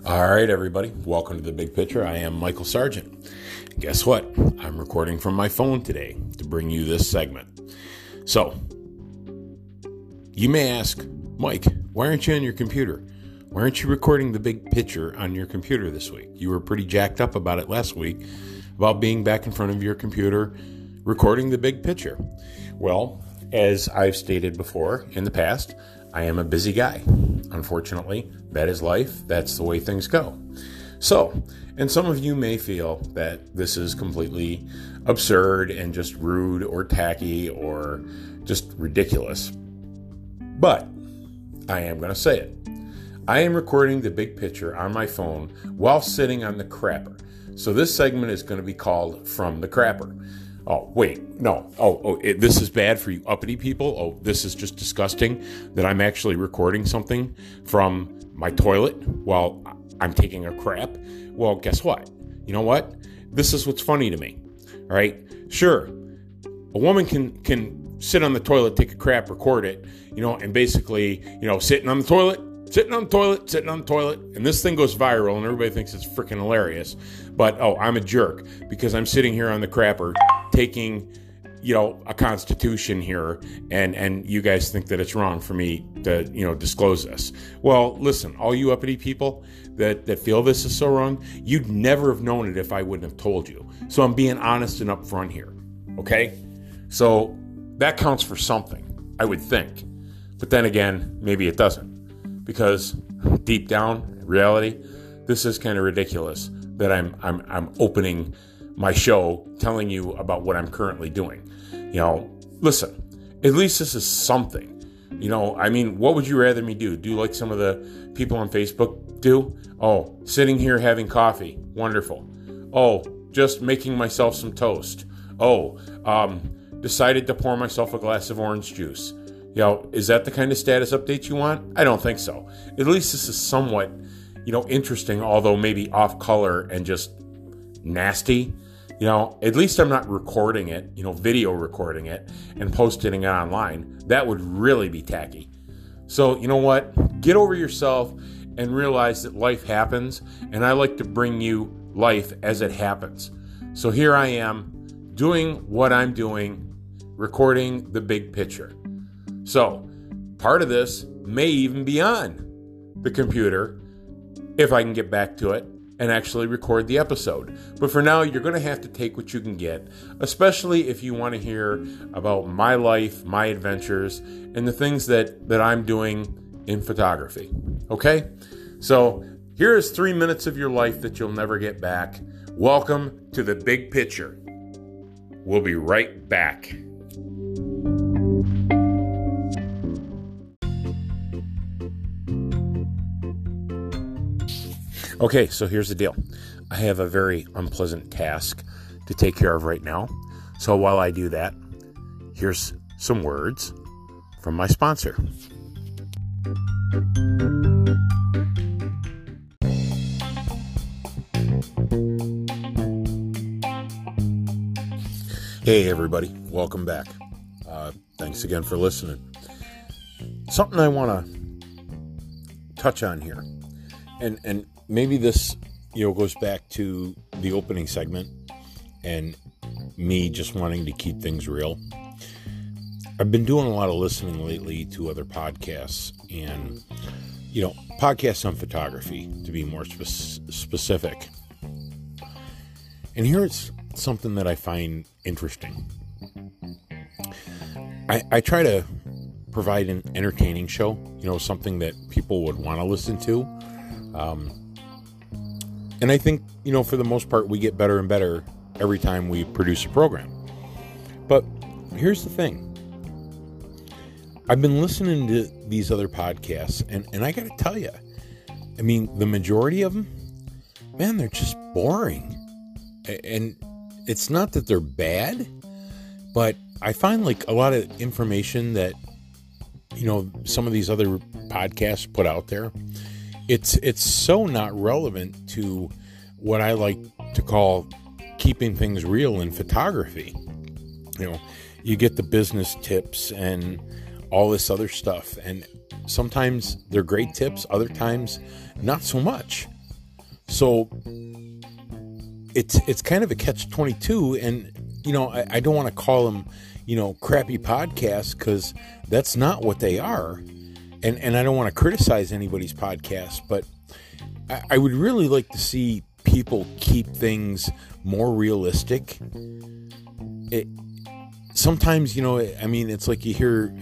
All right, everybody. Welcome to The Big Picture. I am Michael Sargent. Guess what? I'm recording from my phone today to bring you this segment. So, you may ask, Mike, why aren't you on your computer? Why aren't you recording The Big Picture on your computer this week? You were pretty jacked up about it last week, about being back in front of your computer, recording The Big Picture. Well, as I've stated before in the past, I am a busy guy. Unfortunately, that is life. That's the way things go. So, and some of you may feel that this is completely absurd and just rude or tacky or just ridiculous. But I am going to say it. I am recording The Big Picture on my phone while sitting on the crapper. So this segment is going to be called From the Crapper. Oh, wait, no. This is bad for you uppity people. Oh, this is just disgusting that I'm actually recording something from my toilet while I'm taking a crap. Well, guess what? You know what? This is what's funny to me. All right? Sure, a woman can sit on the toilet, take a crap, record it, and basically, sitting on the toilet, and this thing goes viral, and everybody thinks it's freaking hilarious. But, I'm a jerk because I'm sitting here on the crapper taking, a constitution here, and you guys think that it's wrong for me to, disclose this. Well, listen, all you uppity people that feel this is so wrong, you'd never have known it if I wouldn't have told you. So I'm being honest and upfront here, okay? So that counts for something, I would think. But then again, maybe it doesn't. Because deep down, in reality, this is kind of ridiculous that I'm opening my show telling you about what I'm currently doing. Listen, at least this is something. What would you rather me do? Do like some of the people on Facebook do? Oh, sitting here having coffee. Wonderful. Oh, just making myself some toast. Oh, decided to pour myself a glass of orange juice. Is that the kind of status update you want? I don't think so. At least this is somewhat, interesting, although maybe off color and just nasty. At least I'm not recording it, video recording it and posting it online. That would really be tacky. So, you know what? Get over yourself and realize that life happens, and I like to bring you life as it happens. So here I am doing what I'm doing, recording The Big Picture. So, part of this may even be on the computer if I can get back to it and actually record the episode. But for now, you're going to have to take what you can get, especially if you want to hear about my life, my adventures, and the things that I'm doing in photography. Okay? So, here is 3 minutes of your life that you'll never get back. Welcome to The Big Picture. We'll be right back. Okay, so here's the deal. I have a very unpleasant task to take care of right now. So while I do that, here's some words from my sponsor. Hey, everybody. Welcome back. Thanks again for listening. Something I want to touch on here. And maybe this, goes back to the opening segment and me just wanting to keep things real. I've been doing a lot of listening lately to other podcasts and, podcasts on photography, to be more specific. And here's something that I find interesting. I try to provide an entertaining show, something that people would want to listen to. And I think, for the most part, we get better and better every time we produce a program. But here's the thing. I've been listening to these other podcasts, and I got to tell you, the majority of them, man, they're just boring. And it's not that they're bad, but I find like a lot of information that, some of these other podcasts put out there, it's so not relevant to what I like to call keeping things real in photography. You get the business tips and all this other stuff, and sometimes they're great tips, other times not so much. So it's kind of a catch-22, and I don't want to call them crappy podcasts, because that's not what they are, and I don't want to criticize anybody's podcast, but I would really like to see people keep things more realistic. Sometimes it's like you hear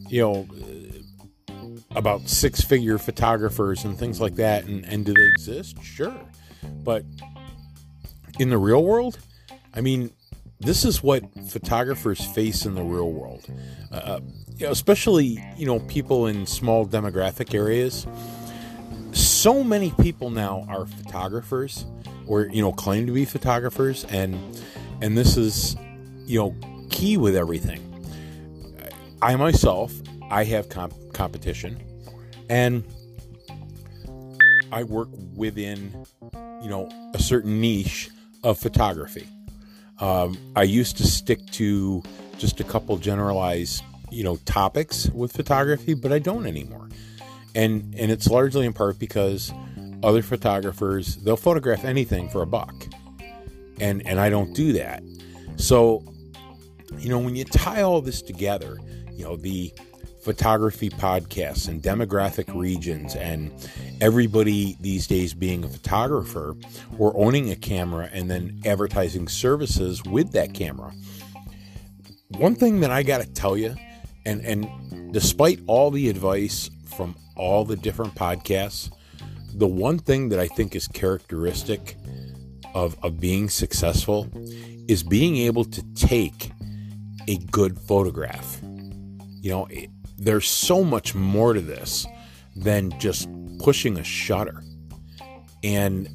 about six-figure photographers and things like that, and do they exist? Sure, but in the real world, this is what photographers face in the real world, especially people in small demographic areas. So many people now are photographers, or claim to be photographers, and this is key with everything. I myself, I have competition, and I work within a certain niche of photography. I used to stick to just a couple generalized topics with photography, but I don't anymore, and it's largely in part because other photographers, they'll photograph anything for $1, and I don't do that. So when you tie all this together, the photography podcasts and demographic regions, and everybody these days being a photographer or owning a camera and then advertising services with that camera. One thing that I got to tell you, and despite all the advice from all the different podcasts, the one thing that I think is characteristic of being successful is being able to take a good photograph. There's so much more to this than just pushing a shutter. And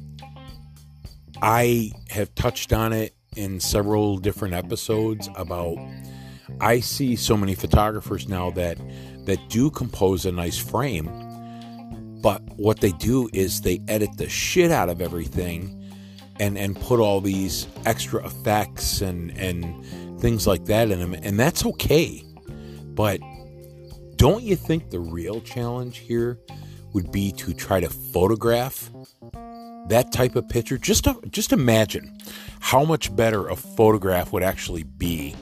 I have touched on it in several different episodes about, I see so many photographers now that do compose a nice frame, but what they do is they edit the shit out of everything and put all these extra effects and things like that in them, and that's okay. But don't you think the real challenge here would be to try to photograph that type of picture? Just imagine how much better a photograph would actually be,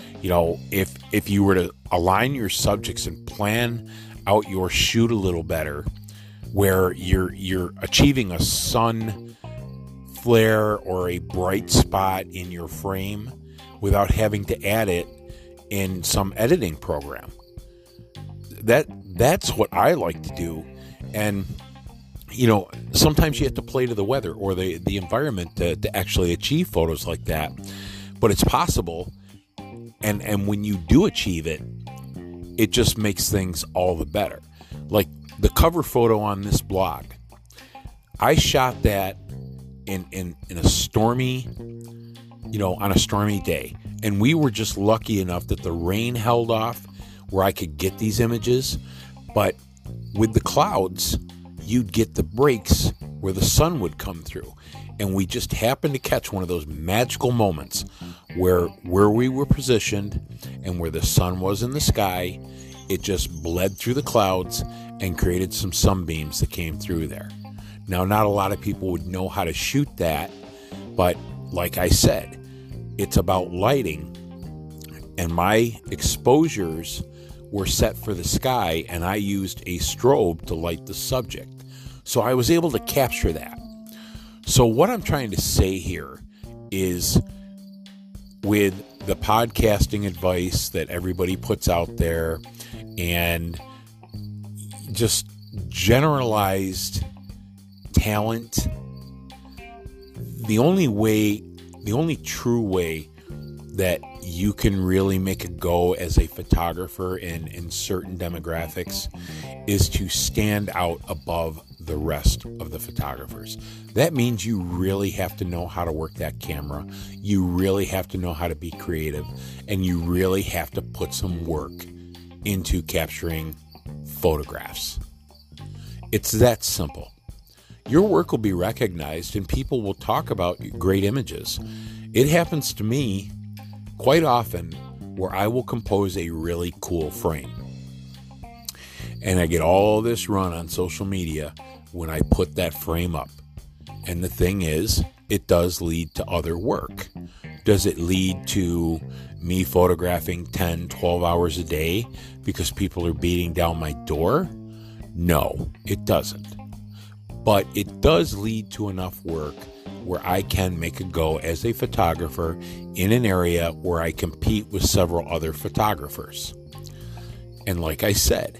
if you were to align your subjects and plan out your shoot a little better, where you're achieving a sun flare or a bright spot in your frame without having to add it in some editing program. That's what I like to do. And sometimes you have to play to the weather or the environment to actually achieve photos like that, but it's possible. And when you do achieve it, it just makes things all the better. Like the cover photo on this blog, I shot that in a stormy, on a stormy day. And we were just lucky enough that the rain held off where I could get these images. But with the clouds, you'd get the breaks where the sun would come through. And we just happened to catch one of those magical moments where we were positioned and where the sun was in the sky, it just bled through the clouds and created some sunbeams that came through there. Now, not a lot of people would know how to shoot that, but like I said, it's about lighting, and my exposures were set for the sky, and I used a strobe to light the subject. So I was able to capture that. So what I'm trying to say here is, with the podcasting advice that everybody puts out there and just generalized talent, the only true way that you can really make a go as a photographer in certain demographics is to stand out above the rest of the photographers. That means you really have to know how to work that camera. You really have to know how to be creative, and you really have to put some work into capturing photographs. It's that simple. Your work will be recognized and people will talk about great images. It happens to me quite often where I will compose a really cool frame, and I get all this run on social media when I put that frame up. And the thing is, it does lead to other work. Does it lead to me photographing 10, 12 hours a day because people are beating down my door? No, it doesn't. But it does lead to enough work where I can make a go as a photographer in an area where I compete with several other photographers. And like I said,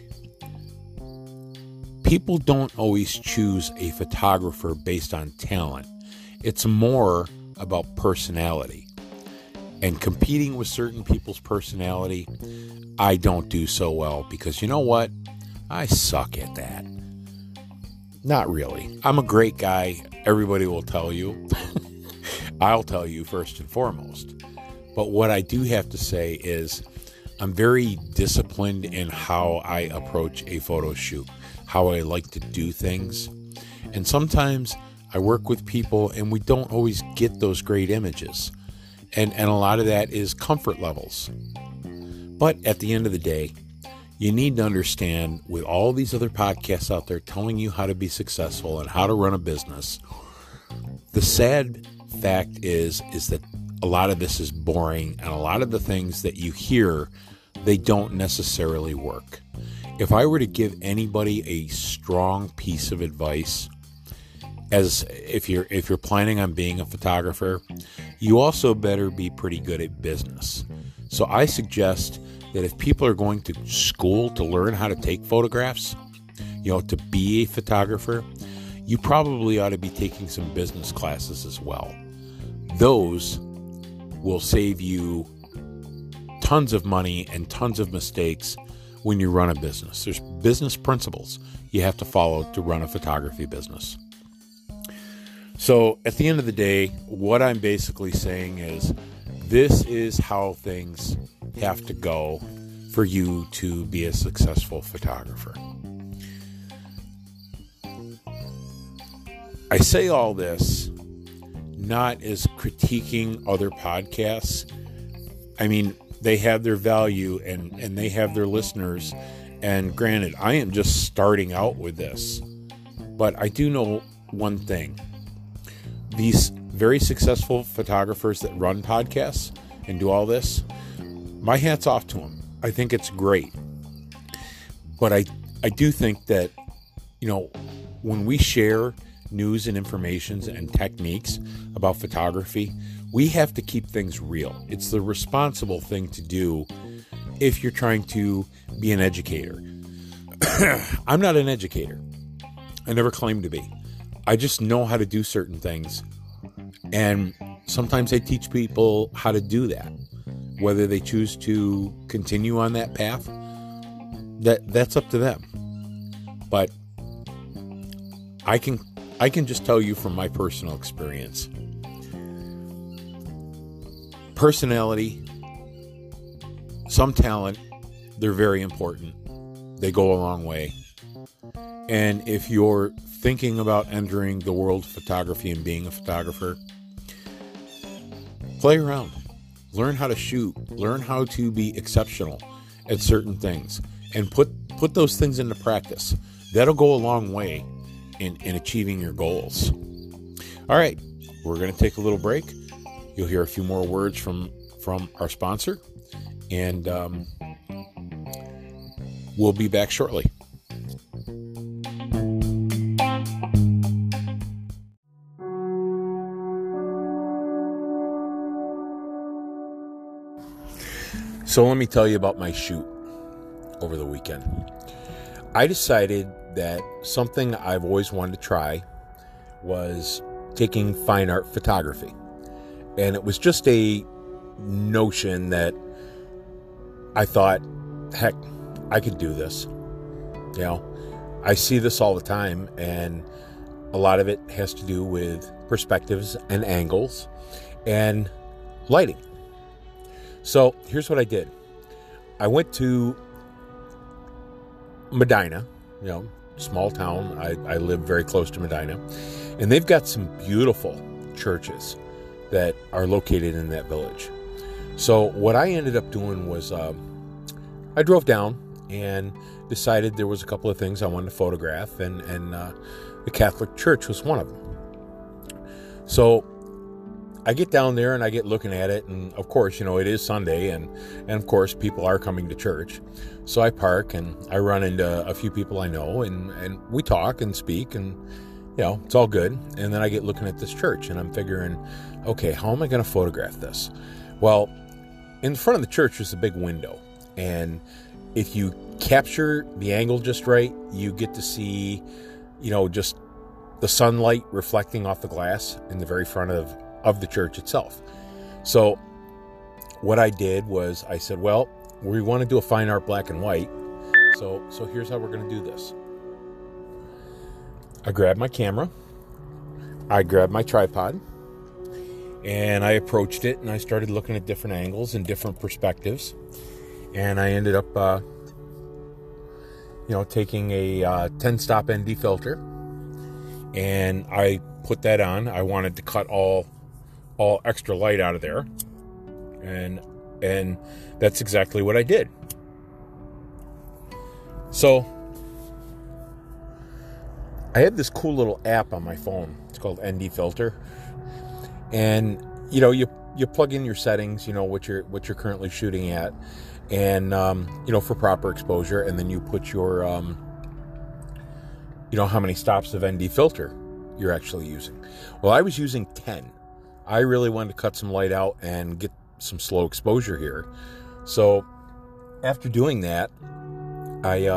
people don't always choose a photographer based on talent. It's more about personality. And competing with certain people's personality, I don't do so well because you know what? I suck at that. Not really. I'm a great guy. Everybody will tell you. I'll tell you first and foremost. But what I do have to say is I'm very disciplined in how I approach a photo shoot, how I like to do things. And sometimes I work with people and we don't always get those great images. And a lot of that is comfort levels. But at the end of the day, you need to understand with all these other podcasts out there telling you how to be successful and how to run a business, the sad fact is that a lot of this is boring and a lot of the things that you hear, they don't necessarily work. If I were to give anybody a strong piece of advice, as if you're planning on being a photographer, you also better be pretty good at business. So I suggest that if people are going to school to learn how to take photographs, to be a photographer, you probably ought to be taking some business classes as well. Those will save you tons of money and tons of mistakes when you run a business. There's business principles you have to follow to run a photography business. So at the end of the day, what I'm basically saying is this is how things have to go for you to be a successful photographer. I say all this not as critiquing other podcasts. I mean, they have their value and they have their listeners. And granted, I am just starting out with this. But I do know one thing. These very successful photographers that run podcasts and do all this, my hat's off to them. I think it's great. But I do think that, when we share news and information and techniques about photography, we have to keep things real. It's the responsible thing to do if you're trying to be an educator. I'm not an educator. I never claimed to be. I just know how to do certain things. And sometimes I teach people how to do that. Whether they choose to continue on that path, that's up to them. But I can just tell you from my personal experience. Personality, some talent, they're very important. They go a long way. And if you're thinking about entering the world of photography and being a photographer, play around. Learn how to shoot. Learn how to be exceptional at certain things. And put those things into practice. That'll go a long way in achieving your goals. All right, we're going to take a little break. You'll hear a few more words from our sponsor. And we'll be back shortly. So let me tell you about my shoot over the weekend. I decided that something I've always wanted to try was taking fine art photography. And it was just a notion that I thought, heck, I could do this. I see this all the time, and a lot of it has to do with perspectives and angles and lighting. So here's what I did. I went to Medina, small town. I live very close to Medina. And they've got some beautiful churches that are located in that village. So what I ended up doing was I drove down and decided there was a couple of things I wanted to photograph, and the Catholic Church was one of them. So I get down there and I get looking at it, and of course, it is Sunday, and of course people are coming to church. So I park and I run into a few people I know, and we talk and speak, and it's all good. And then I get looking at this church, and I'm figuring, okay, how am I going to photograph this? Well, in front of the church is a big window, and if you capture the angle just right, you get to see, just the sunlight reflecting off the glass in the very front of the church itself. So what I did was I said, well, we want to do a fine art black and white. So here's how we're going to do this. I grabbed my camera, I grabbed my tripod, and I approached it, and I started looking at different angles and different perspectives. And I ended up, taking a 10-stop ND filter, and I put that on. I wanted to cut all extra light out of there, and that's exactly what I did. So I have this cool little app on my phone. It's called ND Filter, and you plug in your settings, what you're currently shooting at, and for proper exposure, and then you put your how many stops of ND filter you're actually using. Well, I was using 10. I really wanted to cut some light out and get some slow exposure here. So after doing that, I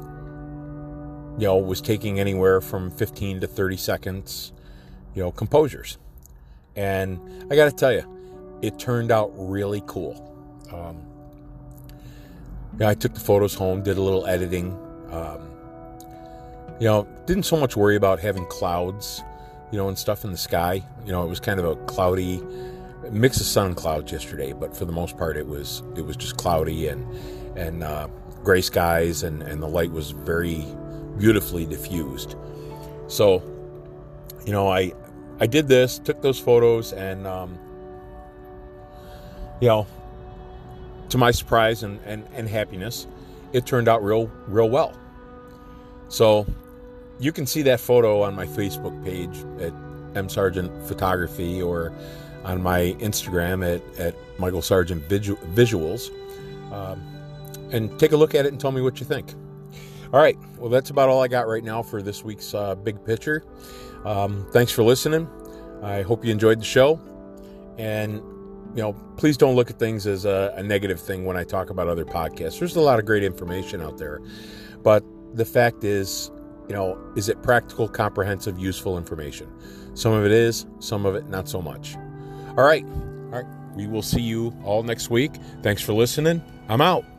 was taking anywhere from 15 to 30 seconds, composures. And I got to tell you, it turned out really cool. I took the photos home, did a little editing. Didn't so much worry about having clouds, and stuff in the sky. It was kind of a cloudy mix of sun and clouds yesterday, but for the most part, it was just cloudy and gray skies, and the light was very beautifully diffused. So, I did this, took those photos, and to my surprise and happiness, it turned out real well. So you can see that photo on my Facebook page at M. Sargent Photography, or on my Instagram at Michael Sargent Visuals, and take a look at it and tell me what you think. All right, well, that's about all I got right now for this week's Big Picture. Thanks for listening. I hope you enjoyed the show, and please don't look at things as a negative thing when I talk about other podcasts. There's a lot of great information out there, but the fact is it practical, comprehensive, useful information? Some of it is, some of it not so much. All right. We will see you all next week. Thanks for listening. I'm out.